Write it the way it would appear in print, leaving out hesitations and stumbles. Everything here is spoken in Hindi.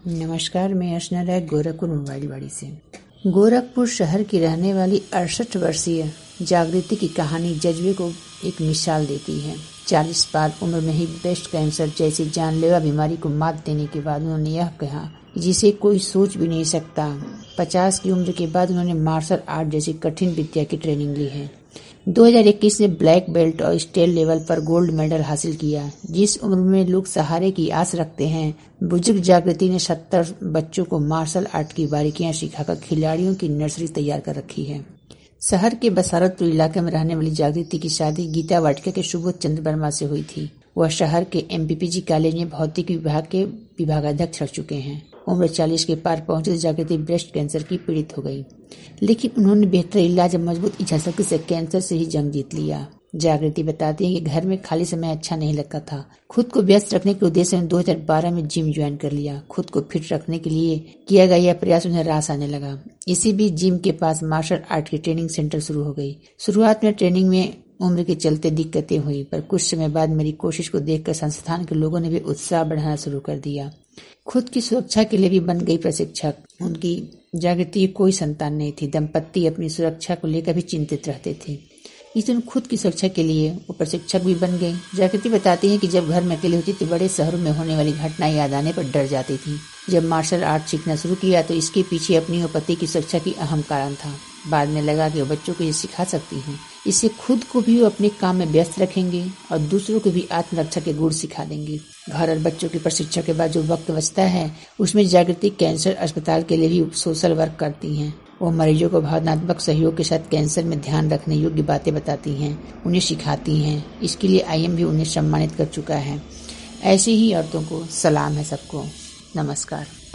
नमस्कार, मैं अर्चना राय गोरखपुर मोबाइलवाड़ी से। गोरखपुर शहर की रहने वाली 68 वर्षीय जागृति की कहानी जज्बे को एक मिसाल देती है। 40 पार उम्र में ही ब्रेस्ट कैंसर जैसी जानलेवा बीमारी को मात देने के बाद उन्होंने यह कहा जिसे कोई सोच भी नहीं सकता। 50 की उम्र के बाद उन्होंने मार्शल आर्ट जैसी कठिन विद्या की ट्रेनिंग ली है। 2021 में ब्लैक बेल्ट और स्टेट लेवल पर गोल्ड मेडल हासिल किया। जिस उम्र में लोग सहारे की आस रखते हैं, बुजुर्ग जागृति ने 70 बच्चों को मार्शल आर्ट की बारीकियां सिखाकर खिलाड़ियों की नर्सरी तैयार कर रखी है। शहर के बसारतपुर इलाके में रहने वाली जागृति की शादी गीता वाटिका के सुबोध चंद्र वर्मा से हुई थी। वह शहर के MPPG कॉलेज में भौतिक विभाग के विभागाध्यक्ष रह चुके हैं। उम्र 40 के पार पहुंचे तो जागृति ब्रेस्ट कैंसर की पीड़ित हो गई, लेकिन उन्होंने बेहतर इलाज और मजबूत इच्छाशक्ति से कैंसर से ही जंग जीत लिया। जागृति बताती है कि घर में खाली समय अच्छा नहीं लगता था। खुद को व्यस्त रखने के उद्देश्य में 2012 में जिम ज्वाइन कर लिया। खुद को फिट रखने के लिए किया गया यह प्रयास उन्हें रास आने लगा। इसी बीच जिम के पास मार्शल आर्ट की ट्रेनिंग सेंटर शुरू हो गई। शुरुआत में ट्रेनिंग में उम्र के चलते दिक्कतें हुई, पर कुछ समय बाद मेरी कोशिश को देखकर संस्थान के लोगों ने भी उत्साह बढ़ाना शुरू कर दिया। खुद की सुरक्षा के लिए भी बन गई प्रशिक्षक। उनकी जागृति की कोई संतान नहीं थी। दंपति अपनी सुरक्षा को लेकर भी चिंतित रहते थे, इसलिए खुद की सुरक्षा के लिए वो प्रशिक्षक भी बन गई। जागृति बताती है कि जब घर में अकेली होती तो बड़े शहरों में होने वाली घटनाएं याद आने पर डर जाती थी। जब मार्शल आर्ट सीखना शुरू किया तो इसके पीछे अपनी और पति की सुरक्षा की अहम कारण था। बाद में लगा कि वो बच्चों को ये सिखा सकती हैं। इससे खुद को भी वो अपने काम में व्यस्त रखेंगे और दूसरों को भी आत्मरक्षा के गुण सिखा देंगे। घर और बच्चों के प्रशिक्षण के बाद जो वक्त बचता है उसमें जागृति कैंसर अस्पताल के लिए भी सोशल वर्क करती हैं। वो मरीजों को भावनात्मक सहयोग के साथ कैंसर में ध्यान रखने योग्य बातें बताती हैं, उन्हें सिखाती हैं। इसके लिए IM भी उन्हें सम्मानित कर चुका है। ऐसी ही औरतों को सलाम है सबको। नमस्कार।